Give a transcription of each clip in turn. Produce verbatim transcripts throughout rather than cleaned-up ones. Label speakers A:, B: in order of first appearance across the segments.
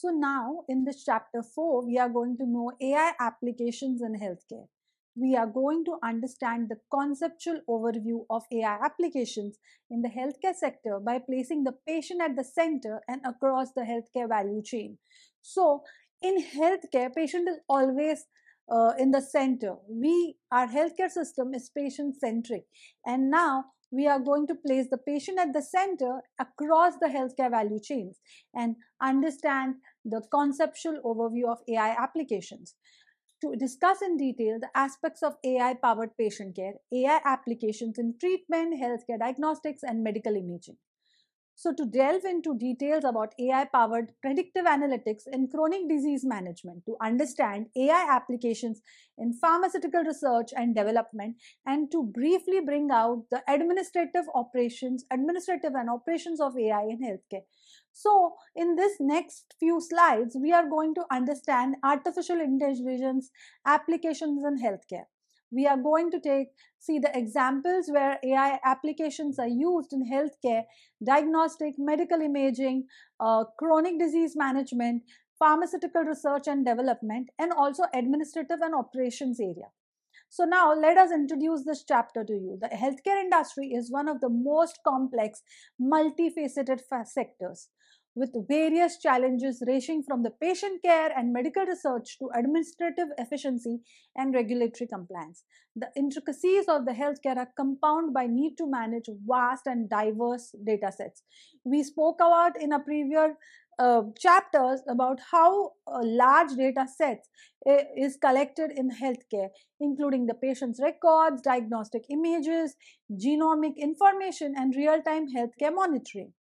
A: So now in this chapter four, we are going to know A I applications in healthcare. We are going to understand the conceptual overview of A I applications in the healthcare sector by placing the patient at the center and across the healthcare value chain. So in healthcare, patient is always uh, in the center. We, our healthcare system is patient centric, and now we are going to place the patient at the center across the healthcare value chains and understand the conceptual overview of A I applications. To discuss in detail the aspects of A I-powered patient care, A I applications in treatment, healthcare diagnostics, and medical imaging. So to delve into details about A I-powered predictive analytics in chronic disease management, to understand A I applications in pharmaceutical research and development, and to briefly bring out the administrative operations, administrative and operations of A I in healthcare. So in this next few slides, we are going to understand artificial intelligence applications in healthcare. We are going to take see the examples where A I applications are used in healthcare, diagnostic, medical imaging, uh, chronic disease management, pharmaceutical research and development, and also administrative and operations area. So now let us introduce this chapter to you. The healthcare industry is one of the most complex, multifaceted sectors, with various challenges ranging from the patient care and medical research to administrative efficiency and regulatory compliance. The intricacies of the healthcare are compounded by need to manage vast and diverse data sets. We spoke about in a previous uh, chapters about how uh, large data sets uh, is collected in healthcare, including the patient's records, diagnostic images, genomic information, and real-time healthcare monitoring.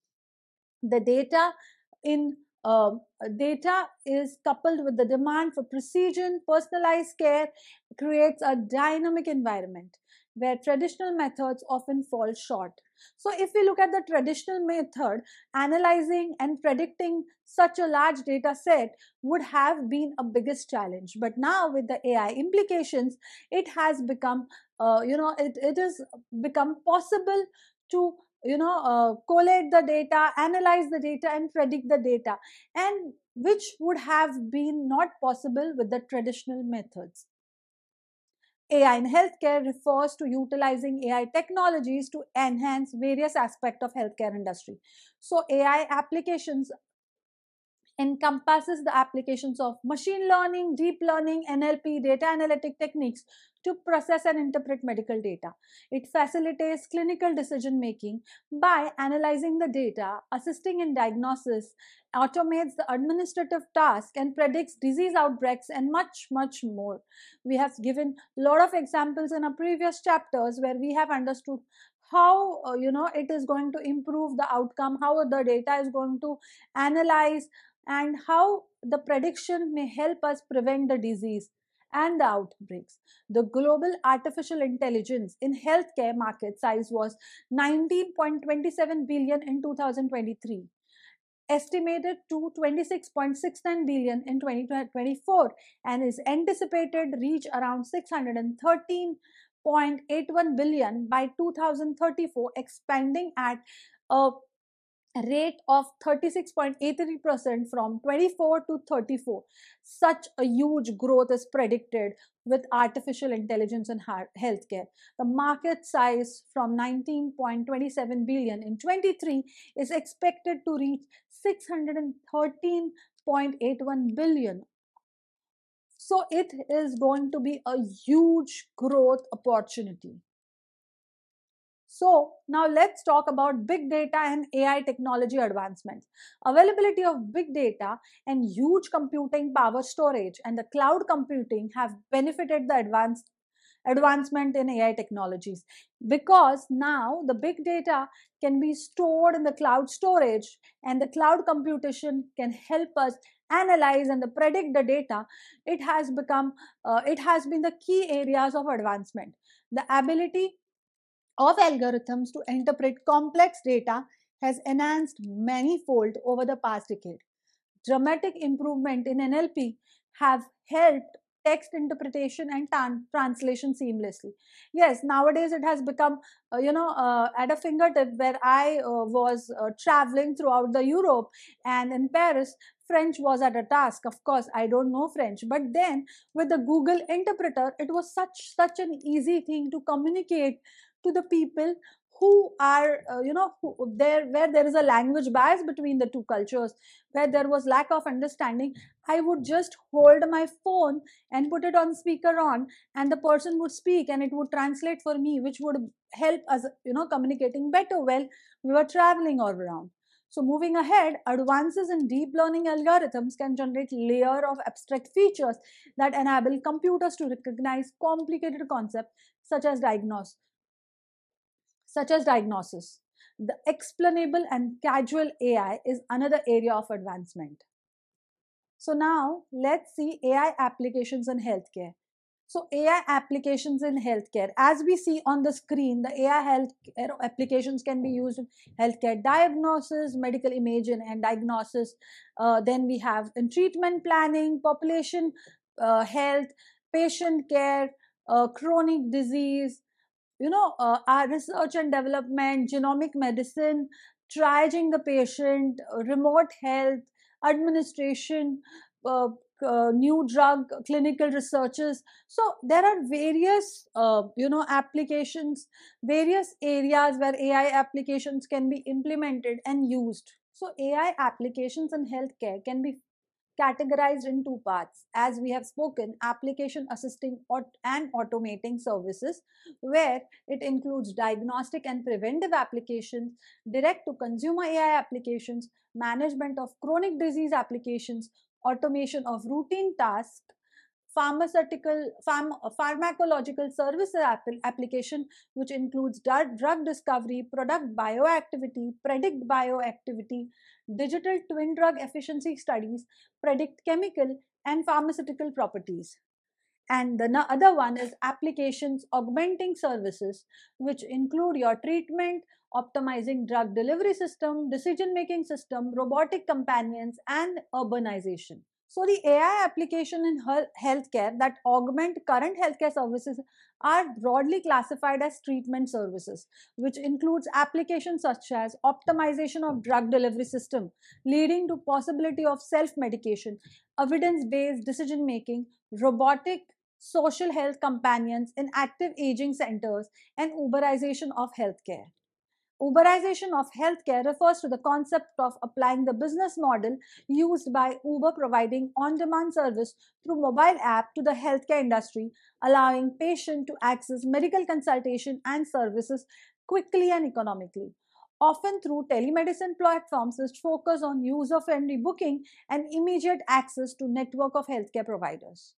A: The data in uh, data is coupled with the demand for precision, personalized care, creates a dynamic environment where traditional methods often fall short. So if we look at the traditional method, analyzing and predicting such a large data set would have been a biggest challenge. But now with the A I implications, it has become, uh, you know, it, it has become possible to you know uh, collate the data, analyze the data, and predict the data, and which would have been not possible with the traditional methods. A I in healthcare refers to utilizing A I technologies to enhance various aspects of healthcare industry. So A I applications encompasses the applications of machine learning, deep learning, N L P, data analytic techniques to process and interpret medical data. It facilitates clinical decision making by analyzing the data, assisting in diagnosis, automates the administrative task, and predicts disease outbreaks, and much, much more. We have given a lot of examples in our previous chapters where we have understood how uh, you know it is going to improve the outcome, how the data is going to analyze, and how the prediction may help us prevent the disease and the outbreaks. The global artificial intelligence in healthcare market size was nineteen point two seven billion in two thousand twenty-three, estimated to twenty-six point six nine billion in twenty twenty-four, and is anticipated to reach around six hundred thirteen point eight one billion by two thousand thirty-four, expanding at a rate of thirty-six point eight three percent from twenty-four to thirty-four. Such a huge growth is predicted with artificial intelligence in healthcare. The market size from nineteen point two seven billion in twenty-three is expected to reach six hundred thirteen point eight one billion. So it is going to be a huge growth opportunity. So now let's talk about big data and A I technology advancements. Availability of big data and huge computing power storage and the cloud computing have benefited the advanced advancement in A I technologies, because now the big data can be stored in the cloud storage, and the cloud computation can help us analyze and predict the data. It has become uh, it has been the key areas of advancement. The ability of algorithms to interpret complex data has enhanced many-fold over the past decade. Dramatic improvement in N L P have helped text interpretation and translation seamlessly. Yes, nowadays it has become, uh, you know, uh, at a fingertip, where I uh, was uh, traveling throughout the Europe, and in Paris, French was at a task. Of course, I don't know French, but then with the Google interpreter, it was such such an easy thing to communicate to the people who are, uh, you know, who, there where there is a language bias between the two cultures, where there was lack of understanding. I would just hold my phone and put it on speaker on, and the person would speak and it would translate for me, which would help us, you know, communicating better while we were traveling all around. So moving ahead, advances in deep learning algorithms can generate layer of abstract features that enable computers to recognize complicated concepts such as diagnose, such as diagnosis. The explainable and causal A I is another area of advancement. So now let's see A I applications in healthcare. So A I applications in healthcare, as we see on the screen, the A I healthcare applications can be used in healthcare diagnosis, medical imaging and diagnosis. Uh, then we have in treatment planning, population uh, health, patient care, uh, chronic disease, you know, uh, our research and development, genomic medicine, triaging the patient, uh, remote health, administration, uh, uh, new drug clinical researches. So there are various, uh, you know, applications, various areas where A I applications can be implemented and used. So A I applications in healthcare can be categorized in two parts. As we have spoken, application assisting and automating services, where it includes diagnostic and preventive applications, direct to consumer A I applications, management of chronic disease applications, automation of routine tasks, pharmaceutical pharm, pharmacological services application, which includes drug discovery, product bioactivity, predict bioactivity, digital twin drug efficiency studies, predict chemical and pharmaceutical properties. And the other one is applications augmenting services, which include your treatment, optimizing drug delivery system, decision making system, robotic companions, and urbanization. So the A I application in healthcare that augment current healthcare services are broadly classified as treatment services, which includes applications such as optimization of drug delivery system, leading to possibility of self-medication, evidence-based decision making, robotic social health companions in active aging centers, and Uberization of healthcare. Uberization of healthcare refers to the concept of applying the business model used by Uber providing on-demand service through mobile app to the healthcare industry, allowing patient to access medical consultation and services quickly and economically, often through telemedicine platforms which focus on user-friendly booking and immediate access to network of healthcare providers.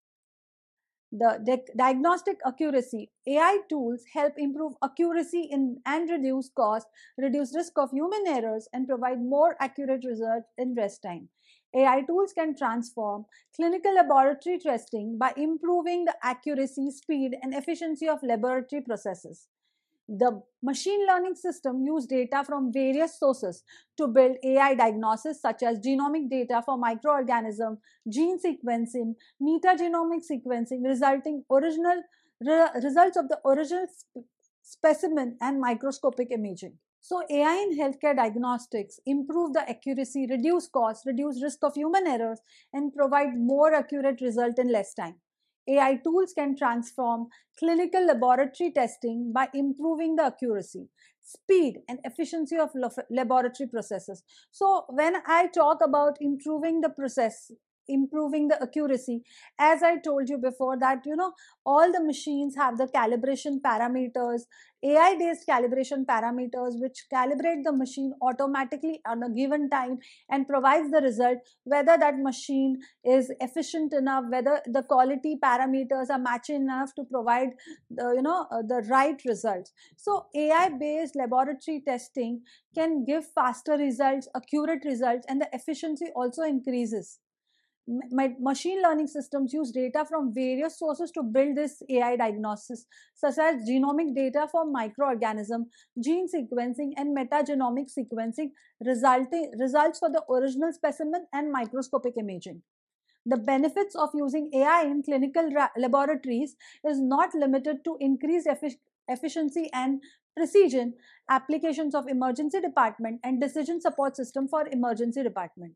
A: The diagnostic accuracy. A I tools help improve accuracy in, and reduce cost, reduce risk of human errors, and provide more accurate results in rest time. A I tools can transform clinical laboratory testing by improving the accuracy, speed, and efficiency of laboratory processes. The machine learning system use data from various sources to build A I diagnosis, such as genomic data for microorganism, gene sequencing, metagenomic sequencing, resulting original re, results of the original sp specimen and microscopic imaging. So A I in healthcare diagnostics improve the accuracy, reduce cost, reduce risk of human errors, and provide more accurate result in less time. A I tools can transform clinical laboratory testing by improving the accuracy, speed, and efficiency of laboratory processes. So when I talk about improving the process, improving the accuracy, as I told you before, that you know all the machines have the calibration parameters, A I based calibration parameters, which calibrate the machine automatically on a given time and provides the result, whether that machine is efficient enough, whether the quality parameters are matching enough to provide the you know uh, the right results. So A I based laboratory testing can give faster results, accurate results, and the efficiency also increases. My machine learning systems use data from various sources to build this A I diagnosis, such as genomic data for microorganism, gene sequencing, and metagenomic sequencing, resulting results for the original specimen and microscopic imaging. The benefits of using A I in clinical laboratories is not limited to increased effic efficiency and precision, applications of emergency department and decision support system for emergency department.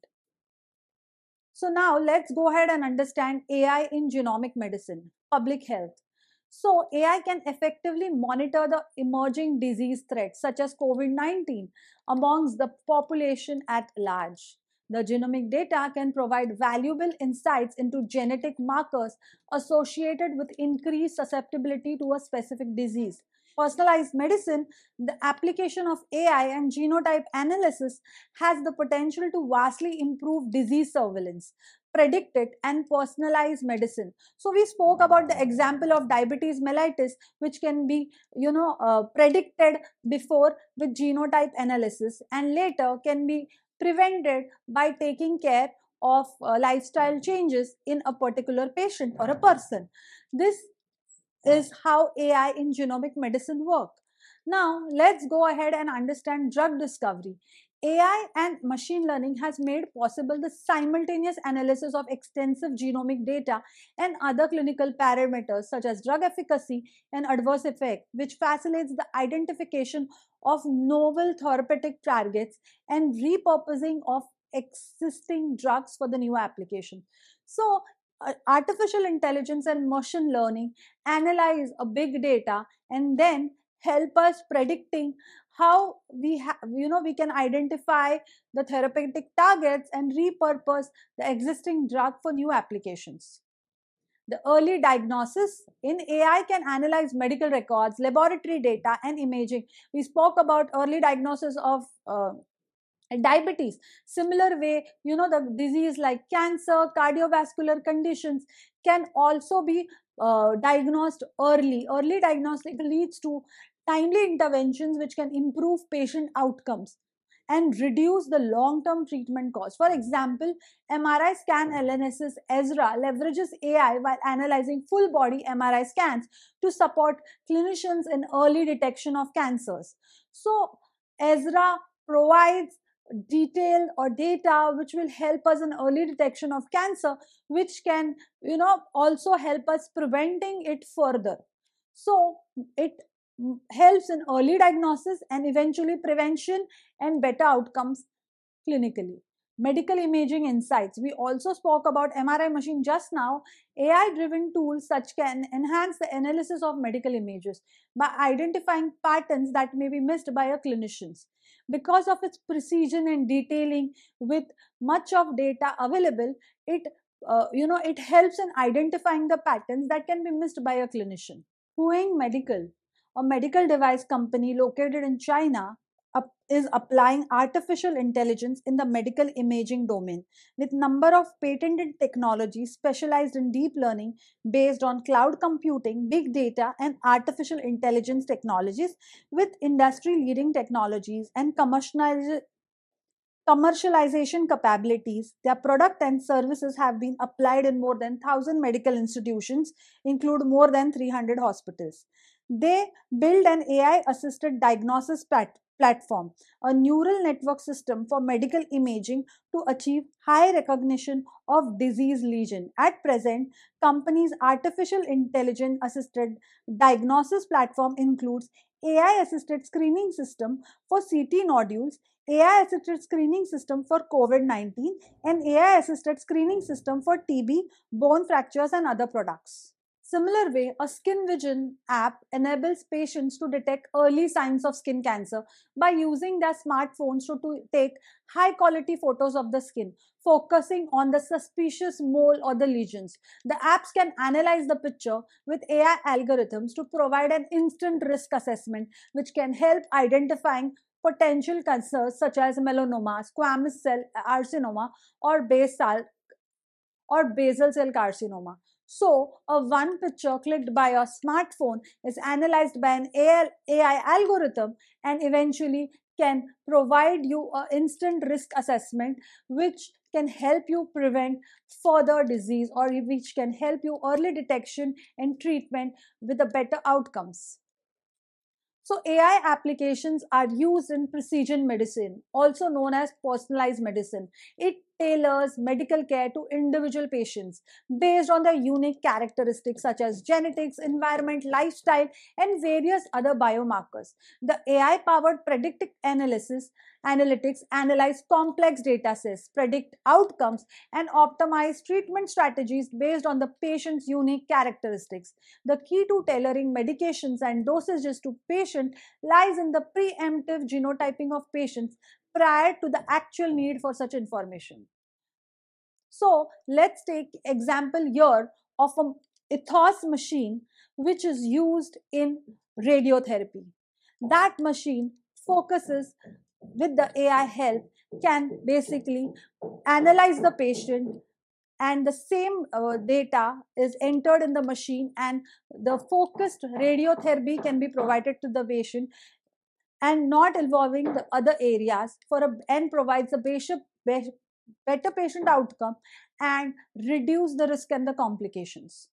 A: So now let's go ahead and understand A I in genomic medicine, public health. So A I can effectively monitor the emerging disease threats such as COVID nineteen amongst the population at large. The genomic data can provide valuable insights into genetic markers associated with increased susceptibility to a specific disease. Personalized medicine, the application of A I and genotype analysis has the potential to vastly improve disease surveillance, predicted and personalized medicine. So we spoke about the example of diabetes mellitus, which can be, you know, uh, predicted before with genotype analysis and later can be prevented by taking care of uh, lifestyle changes in a particular patient or a person. This is how A I in genomic medicine work. Now, let's go ahead and understand drug discovery. A I and machine learning has made possible the simultaneous analysis of extensive genomic data and other clinical parameters such as drug efficacy and adverse effect, which facilitates the identification of novel therapeutic targets and repurposing of existing drugs for the new application. So, uh, artificial intelligence and machine learning analyze a big data and then help us predicting how we have, you know, we can identify the therapeutic targets and repurpose the existing drug for new applications. The early diagnosis in A I can analyze medical records, laboratory data, and imaging. We spoke about early diagnosis of uh, diabetes. Similar way, you know, the disease like cancer, cardiovascular conditions can also be uh, diagnosed early. Early diagnostic leads to timely interventions which can improve patient outcomes and reduce the long-term treatment cost. For example, M R I scan analysis Ezra leverages A I while analyzing full body M R I scans to support clinicians in early detection of cancers. So Ezra provides detail or data which will help us in early detection of cancer, which can, you know, also help us preventing it further. So it helps in early diagnosis and eventually prevention and better outcomes clinically. Medical imaging insights. We also spoke about M R I machine just now. A I-driven tools such can enhance the analysis of medical images by identifying patterns that may be missed by a clinicians. Because of its precision and detailing with much of data available, it uh, you know it helps in identifying the patterns that can be missed by a clinician. Huang Medical, a medical device company located in China, is applying artificial intelligence in the medical imaging domain with number of patented technologies specialized in deep learning based on cloud computing, big data and artificial intelligence technologies with industry leading technologies and commercialization commercialization capabilities. Their product and services have been applied in more than one thousand medical institutions, include more than three hundred hospitals. They build an A I-assisted diagnosis plat platform, a neural network system for medical imaging to achieve high recognition of disease lesion. At present, company's artificial intelligence assisted diagnosis platform includes A I-assisted screening system for C T nodules, A I-assisted screening system for COVID nineteen, and A I-assisted screening system for T B, bone fractures, and other products. Similar way, a Skin Vision app enables patients to detect early signs of skin cancer by using their smartphones to, to take high quality photos of the skin, focusing on the suspicious mole or the lesions. The apps can analyze the picture with A I algorithms to provide an instant risk assessment, which can help identifying potential cancers such as melanoma, squamous cell carcinoma, or basal or basal cell carcinoma. So, a one picture clicked by a smartphone is analyzed by an A I algorithm and eventually can provide you an instant risk assessment which can help you prevent further disease or which can help you early detection and treatment with a better outcomes. So A I applications are used in precision medicine, also known as personalized medicine. It tailors medical care to individual patients based on their unique characteristics such as genetics, environment, lifestyle, and various other biomarkers. The A I-powered predictive analysis analytics analyze complex data sets, predict outcomes, and optimize treatment strategies based on the patient's unique characteristics. The key to tailoring medications and dosages to patient lies in the preemptive genotyping of patients prior to the actual need for such information. So let's take example here of a Ethos machine which is used in radiotherapy. That machine focuses with the A I help can basically analyze the patient, and the same uh, data is entered in the machine, and the focused radiotherapy can be provided to the patient and not involving the other areas for a, and provides a basic, better patient outcome and reduce the risk and the complications.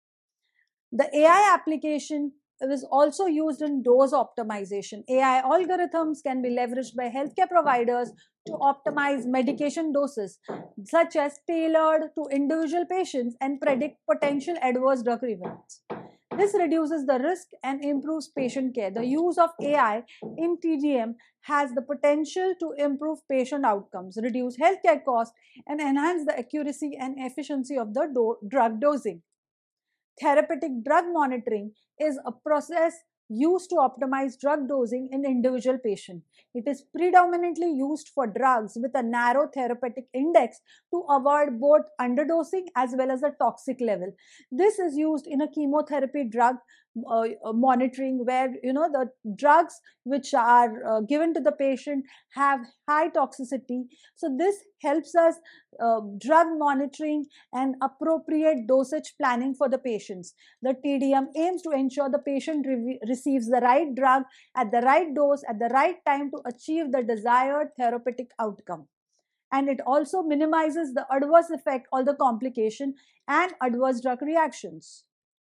A: The A I application is also used in dose optimization. A I algorithms can be leveraged by healthcare providers to optimize medication doses, such as tailored to individual patients and predict potential adverse drug events. This reduces the risk and improves patient care. The use of A I in T D M has the potential to improve patient outcomes, reduce healthcare costs, and enhance the accuracy and efficiency of the do drug dosing. Therapeutic drug monitoring is a process used to optimize drug dosing in individual patient. It is predominantly used for drugs with a narrow therapeutic index to avoid both underdosing as well as a toxic level. This is used in a chemotherapy drug uh, monitoring, where you know the drugs which are uh, given to the patient have high toxicity. So this helps us uh, drug monitoring and appropriate dosage planning for the patients. The T D M aims to ensure the patient re receives the right drug at the right dose at the right time to achieve the desired therapeutic outcome. And it also minimizes the adverse effect or the complication and adverse drug reactions.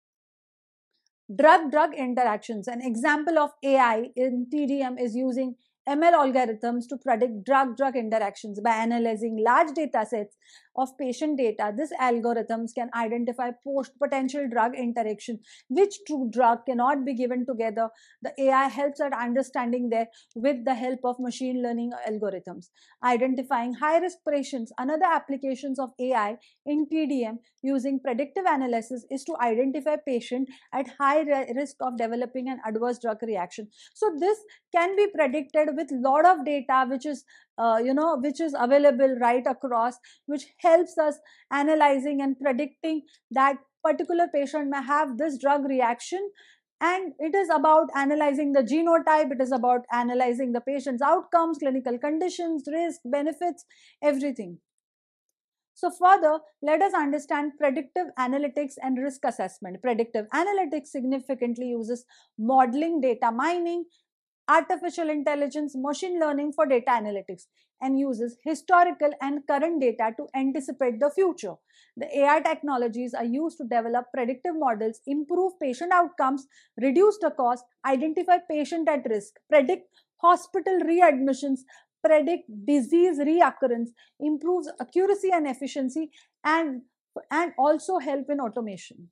A: Drug-drug interactions. An example of A I in T D M is using M L algorithms to predict drug-drug interactions. By analyzing large data sets of patient data, these algorithms can identify post potential drug interaction, which two drug cannot be given together. The A I helps at understanding that with the help of machine learning algorithms. Identifying high-risk patients. Another applications of A I in T D M using predictive analysis is to identify patients at high risk of developing an adverse drug reaction. So this can be predicted with lot of data which is uh, you know which is available right across, which helps us analyzing and predicting that particular patient may have this drug reaction. And it is about analyzing the genotype, it is about analyzing the patient's outcomes, clinical conditions, risk, benefits, everything. So further, let us understand predictive analytics and risk assessment. Predictive analytics significantly uses modeling, data mining, artificial intelligence, machine learning for data analytics, and uses historical and current data to anticipate the future. The A I technologies are used to develop predictive models, improve patient outcomes, reduce the cost, identify patient at risk, predict hospital readmissions, predict disease reoccurrence, improves accuracy and efficiency, and, and also help in automation.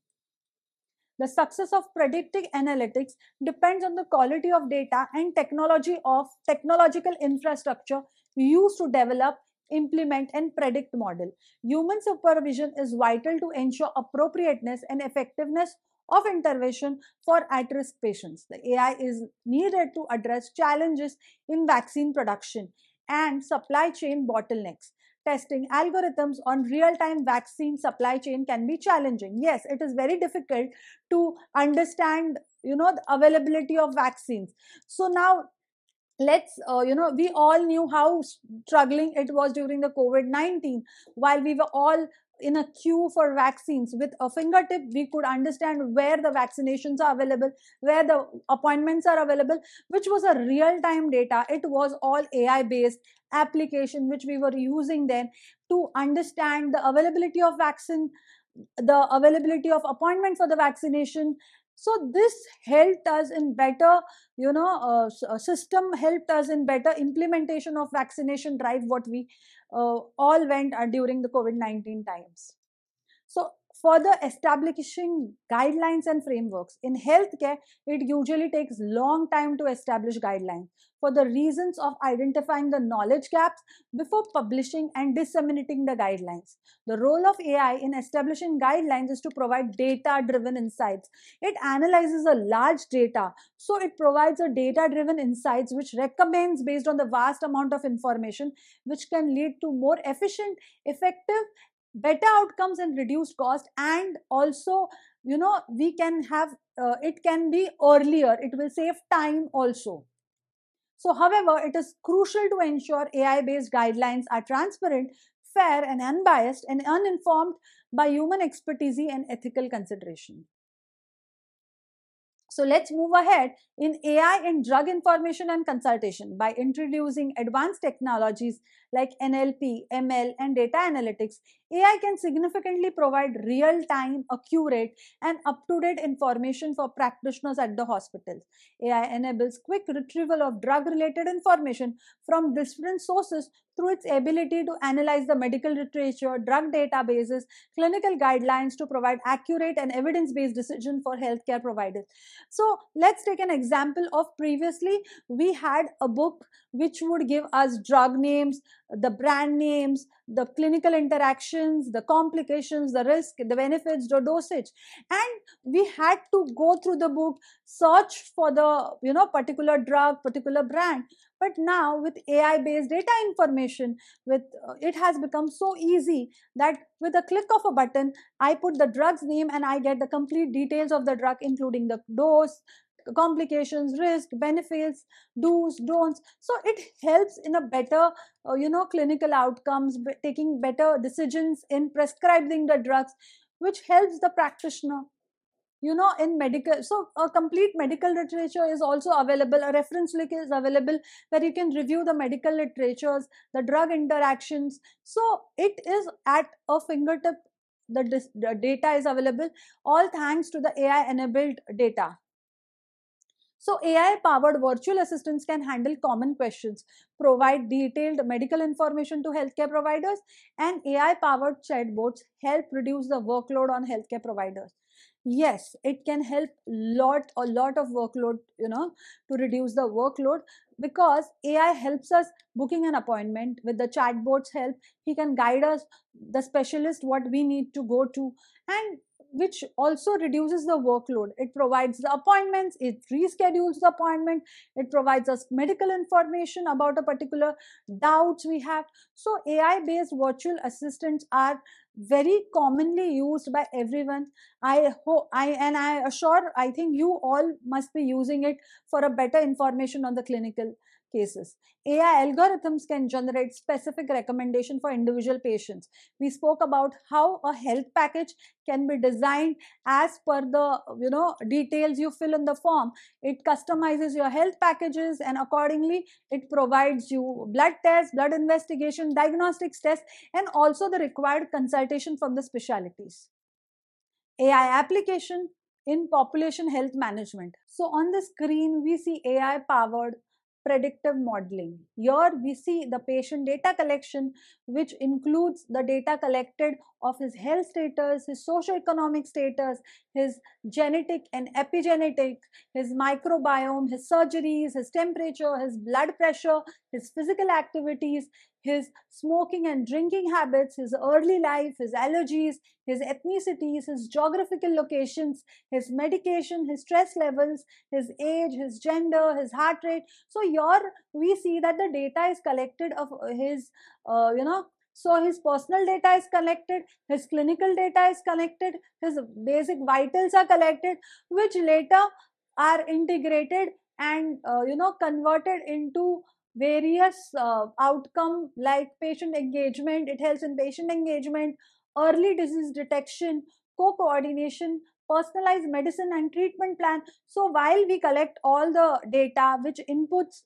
A: The success of predictive analytics depends on the quality of data and technology of technological infrastructure used to develop, implement, and predict model. Human supervision is vital to ensure appropriateness and effectiveness of intervention for at-risk patients. The A I is needed to address challenges in vaccine production and supply chain bottlenecks. Testing algorithms on real-time vaccine supply chain can be challenging. Yes, it is very difficult to understand, you know, the availability of vaccines. So now let's, uh, you know, we all knew how struggling it was during the COVID nineteen, while we were all in a queue for vaccines. With a fingertip, we could understand where the vaccinations are available, where the appointments are available, which was a real-time data. It was all A I-based application which we were using then to understand the availability of vaccine, the availability of appointment for the vaccination. So this helped us in better, you know, uh, system helped us in better implementation of vaccination drive what we uh, all went uh, during the COVID nineteen times. So further establishing guidelines and frameworks. In healthcare, it usually takes long time to establish guidelines for the reasons of identifying the knowledge gaps before publishing and disseminating the guidelines. The role of A I in establishing guidelines is to provide data-driven insights. It analyzes a large data, so it provides a data-driven insights which recommends based on the vast amount of information, which can lead to more efficient, effective, better outcomes and reduced cost. And also, you know, we can have uh, it can be earlier, it will save time also. So however, it is crucial to ensure A I based guidelines are transparent, fair and unbiased and uninformed by human expertise and ethical consideration. So let's move ahead in A I in drug information and consultation. By introducing advanced technologies like N L P, M L, and data analytics, A I can significantly provide real-time, accurate, and up-to-date information for practitioners at the hospitals. A I enables quick retrieval of drug-related information from different sources through its ability to analyze the medical literature, drug databases, clinical guidelines to provide accurate and evidence-based decisions for healthcare providers. So let's take an example of previously we had a book which would give us drug names, the brand names, the clinical interactions, the complications, the risk, the benefits, the dosage, and we had to go through the book, search for the you know particular drug, particular brand. But now with A I based data information, with uh, it has become so easy that with a click of a button, I put the drug's name and I get the complete details of the drug, including the dose, complications, risk, benefits, do's, don'ts. So it helps in a better, uh, you know, clinical outcomes, taking better decisions in prescribing the drugs, which helps the practitioner. You know, in medical, so a complete medical literature is also available. A reference link is available where you can review the medical literatures, the drug interactions. So it is at a fingertip. The, the data is available, all thanks to the A I enabled data. So A I-powered virtual assistants can handle common questions, provide detailed medical information to healthcare providers, and A I-powered chatbots help reduce the workload on healthcare providers. Yes, it can help lot a lot of workload, you know, to reduce the workload, because A I helps us booking an appointment. With the chatbot's help, he can guide us, the specialist, what we need to go to, and which also reduces the workload. It provides the appointments, it reschedules the appointment, it provides us medical information about a particular doubts we have. So A I based virtual assistants are very commonly used by everyone. I hope I and I assure I think you all must be using it for a better information on the clinical cases. A I algorithms can generate specific recommendation for individual patients. We spoke about how a health package can be designed as per the you know details you fill in the form. It customizes your health packages, and accordingly it provides you blood tests, blood investigation, diagnostics tests, and also the required consultation from the specialties. A I application in population health management. So on the screen, we see A I powered predictive modeling. Here we see the patient data collection, which includes the data collected of his health status, his socioeconomic status, his genetic and epigenetic, his microbiome, his surgeries, his temperature, his blood pressure, his physical activities, his smoking and drinking habits, his early life, his allergies, his ethnicities, his geographical locations, his medication, his stress levels, his age, his gender, his heart rate. So here we see that the data is collected of his, uh, you know, so his personal data is collected, his clinical data is collected, his basic vitals are collected, which later are integrated and, uh, you know, converted into various uh, outcome like patient engagement. It helps in patient engagement, early disease detection, co-coordination, personalized medicine and treatment plan. So while we collect all the data which inputs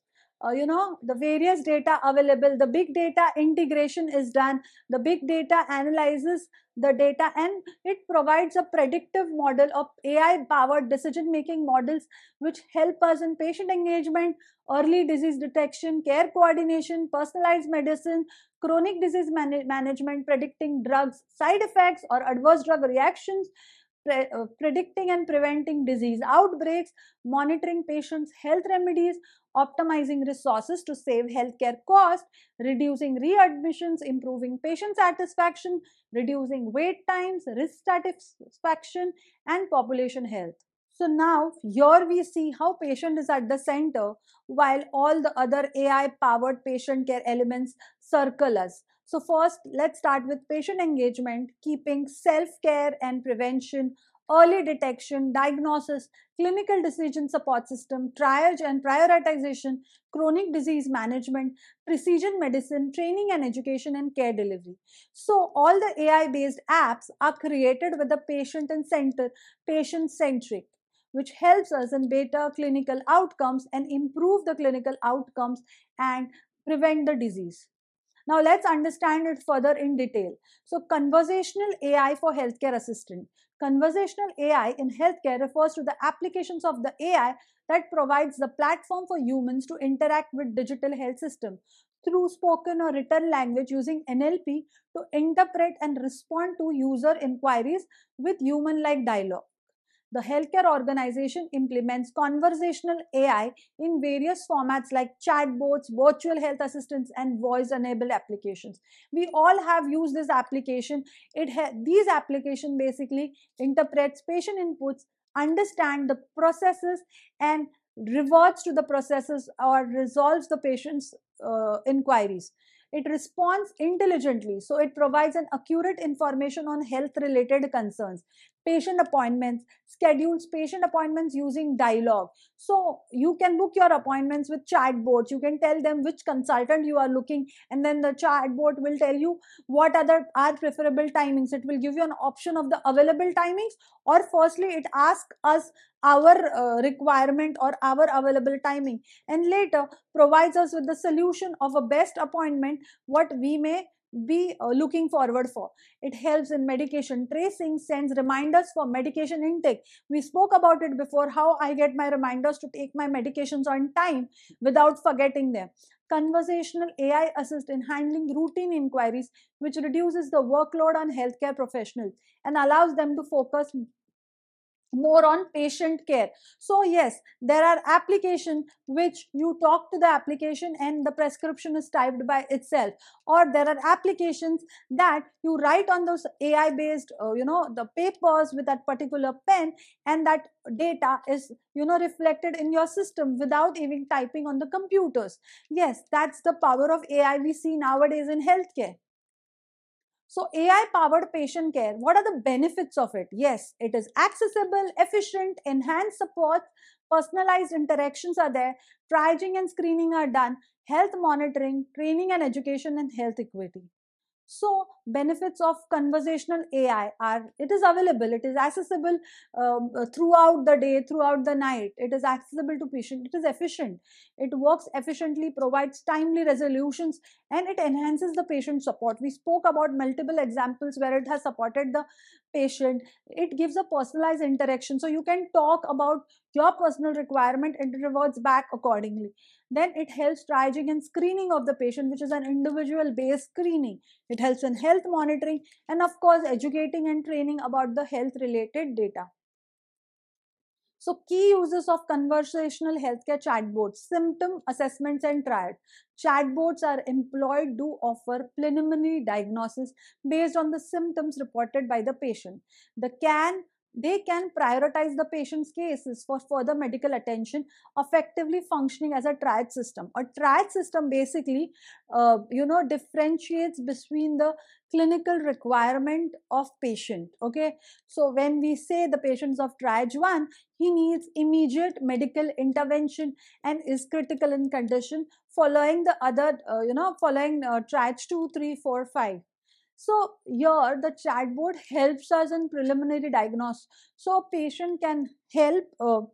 A: uh, you know, the various data available. The big data integration is done. The big data analyzes the data, and it provides a predictive model of A I powered decision making models which help us in patient engagement, early disease detection, care coordination, personalized medicine, chronic disease man- management, predicting drugs side effects or adverse drug reactions, pre- uh, predicting and preventing disease outbreaks, monitoring patients' health remedies, optimizing resources to save healthcare costs, reducing readmissions, improving patient satisfaction, reducing wait times, risk satisfaction, and population health. So now here we see how patient is at the center while all the other A I powered patient care elements circle us. So first, let's start with patient engagement, keeping self-care and prevention, early detection, diagnosis, clinical decision support system, triage and prioritization, chronic disease management, precision medicine, training and education, and care delivery. So all the A I-based apps are created with the patient in center, patient-centric, which helps us in better clinical outcomes and improve the clinical outcomes and prevent the disease. Now let's understand it further in detail. So conversational A I for healthcare assistant. Conversational A I in healthcare refers to the applications of the A I that provides the platform for humans to interact with digital health system through spoken or written language using N L P to interpret and respond to user inquiries with human-like dialogue. The healthcare organization implements conversational A I in various formats like chatbots, virtual health assistants, and voice-enabled applications. We all have used this application. It ha- these application basically interprets patient inputs, understand the processes, and reverts to the processes or resolves the patient's uh, inquiries. It responds intelligently, so it provides an accurate information on health related concerns. Patient appointments, schedules patient appointments using dialogue. So you can book your appointments with chatbots. You can tell them which consultant you are looking, and then the chatbot will tell you what other are preferable timings. It will give you an option of the available timings, or firstly it asks us our uh, requirement or our available timing, and later provides us with the solution of a best appointment what we may be uh, looking forward for. It helps in medication tracing, sends reminders for medication intake. We spoke about it before, how I get my reminders to take my medications on time without forgetting them. Conversational A I assist in handling routine inquiries, which reduces the workload on healthcare professionals and allows them to focus more on patient care. So yes, there are applications which you talk to the application and the prescription is typed by itself, or there are applications that you write on those A I based uh, you know the papers with that particular pen, and that data is you know reflected in your system without even typing on the computers. Yes, that's the power of A I we see nowadays in healthcare. So A I powered patient care, what are the benefits of it? Yes, it is accessible, efficient, enhanced support, personalized interactions are there, triaging and screening are done, health monitoring, training and education, and health equity. So benefits of conversational A I are, it is available, it is accessible um, uh, throughout the day, throughout the night. It is accessible to patient. It is efficient. It works efficiently, provides timely resolutions, and it enhances the patient support. We spoke about multiple examples where it has supported the patient. It gives a personalized interaction. So you can talk about your personal requirement and it reverts back accordingly. Then it helps triaging and screening of the patient, which is an individual based screening. It helps in health monitoring and, of course, educating and training about the health related data. So key uses of conversational healthcare chatbots: symptom assessments and triage. Chatbots are employed to offer preliminary diagnosis based on the symptoms reported by the patient. The can they can prioritize the patient's cases for further medical attention, effectively functioning as a triage system. A triage system basically, uh, you know, differentiates between the clinical requirement of patient. Okay, so when we say the patients of triage one, he needs immediate medical intervention and is critical in condition, following the other, uh, you know, following uh, triage two, three, four, five. So here the chatbot helps us in preliminary diagnosis. So patient can help uh,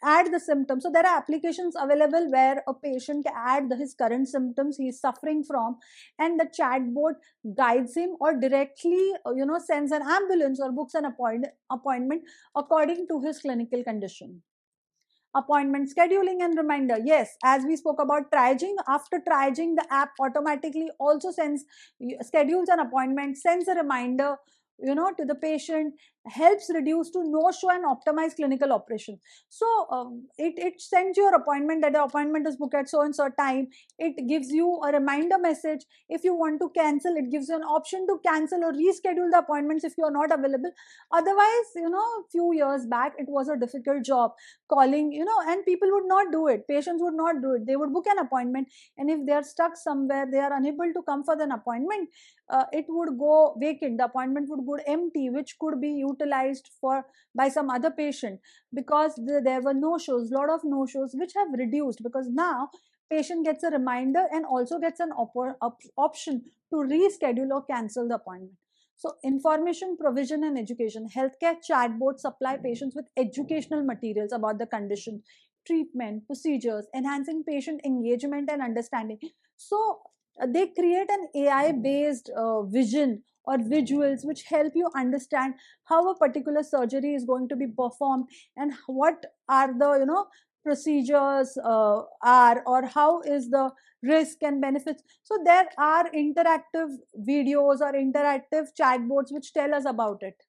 A: add the symptoms. So there are applications available where a patient can add the, his current symptoms he is suffering from, and the chatbot guides him or directly, you know, sends an ambulance or books an appoint, appointment according to his clinical condition. Appointment scheduling and reminder. Yes, as we spoke about triaging, after triaging, the app automatically also sends, schedules an appointment, sends a reminder, you know, to the patient, helps reduce to no show and optimize clinical operation. So um, it, it sends your appointment that the appointment is booked at so and so time. It gives you a reminder message. If you want to cancel, it gives you an option to cancel or reschedule the appointments if you are not available. Otherwise, you know, a few years back, it was a difficult job calling, you know, and people would not do it. Patients would not do it. They would book an appointment, and if they are stuck somewhere, they are unable to come for an appointment, uh, it would go vacant. The appointment would go empty, which could be utilized for by some other patient, because the, there were no shows, lot of no shows, which have reduced, because now patient gets a reminder and also gets an op op option to reschedule or cancel the appointment. So information provision and education. Healthcare chatbots supply patients with educational materials about the condition, treatment, procedures, enhancing patient engagement and understanding. So uh, they create an A I-based uh, vision or visuals which help you understand how a particular surgery is going to be performed and what are the, you know, procedures uh, are, or how is the risk and benefits. So there are interactive videos or interactive chatbots which tell us about it.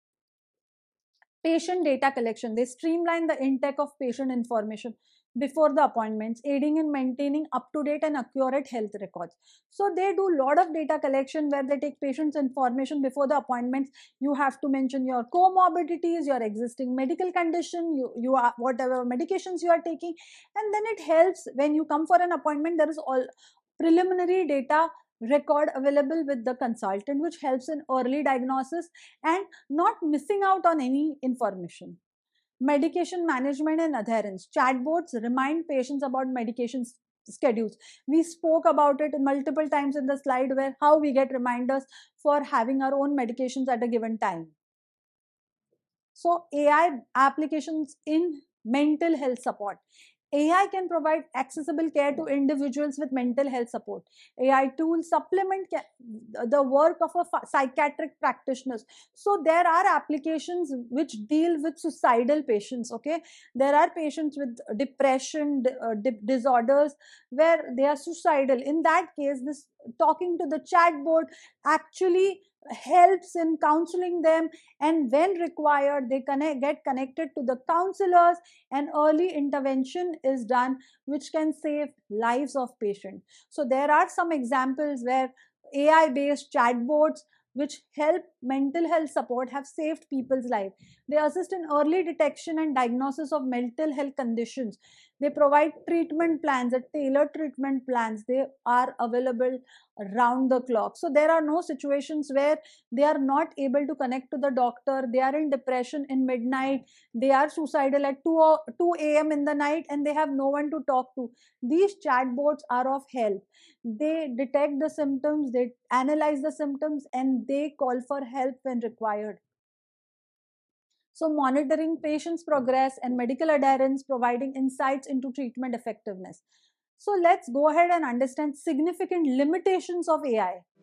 A: Patient data collection. They streamline the intake of patient information before the appointments, aiding in maintaining up-to-date and accurate health records. So they do a lot of data collection where they take patients' information before the appointments. You have to mention your comorbidities, your existing medical condition, you, you are whatever medications you are taking, and then it helps when you come for an appointment. There is all preliminary data record available with the consultant, which helps in early diagnosis and not missing out on any information. Medication management and adherence. Chatbots remind patients about medication schedules. We spoke about it multiple times in the slide where how we get reminders for having our own medications at a given time. So A I applications in mental health support. A I can provide accessible care to individuals with mental health support. A I tools supplement the work of a psychiatric practitioners. So there are applications which deal with suicidal patients. Okay, there are patients with depression uh, disorders where they are suicidal. In that case, this talking to the chatbot actually helps in counseling them, and when required they connect, get connected to the counselors, and early intervention is done which can save lives of patients. So there are some examples where A I based chatbots which help mental health support have saved people's life. They assist in early detection and diagnosis of mental health conditions. They provide treatment plans, a tailored treatment plans. They are available round the clock. So there are no situations where they are not able to connect to the doctor. They are in depression in midnight. They are suicidal at two A M in the night and they have no one to talk to. These chatbots are of help. They detect the symptoms, they analyze the symptoms, and they call for help when required. So monitoring patients' progress and medical adherence, providing insights into treatment effectiveness. So let's go ahead and understand significant limitations of A I.